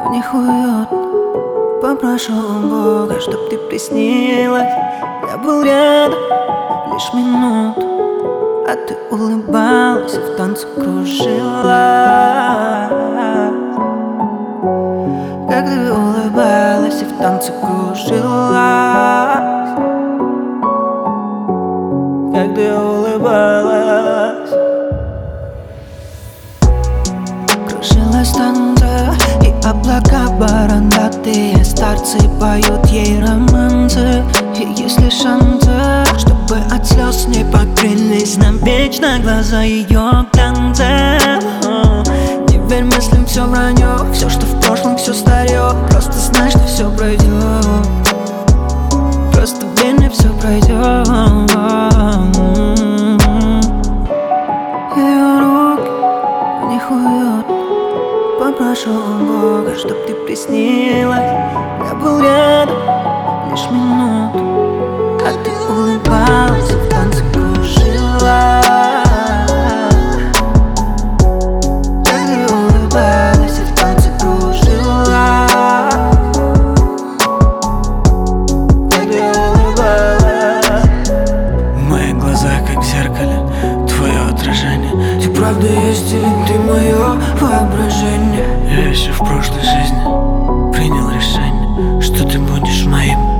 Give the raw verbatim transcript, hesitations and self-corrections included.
в них уют. Попрошу у Бога, чтоб ты приснилась. Я был рядом лишь минуту, а ты улыбалась и в танце кружилась. Как ты улыбалась и в танце кружилась. Как ты улыбалась. Кружилась в танце, и облака бородатые старцы поют ей романсы. И есть ли шансы, чтобы от слез не покрылись навечно глаза ее глянцем? Не верь мыслям, все вранье, все, что в прошлом, все старье. Просто знай, что все пройдет. Просто верь мне, все пройдет. Ее руки, в них уют. Попрошу у Бога, чтоб ты приснилась. Я был рядом лишь минуту, а ты улыбалась и в танце кружилась. Как ты улыбалась и в танце кружилась. Как ты улыбалась. Мои глаза как в зеркале, твое отражение. Ты правда есть или ты мое воображение? Я еще в прошлой жизни принял решение, что ты будешь моим.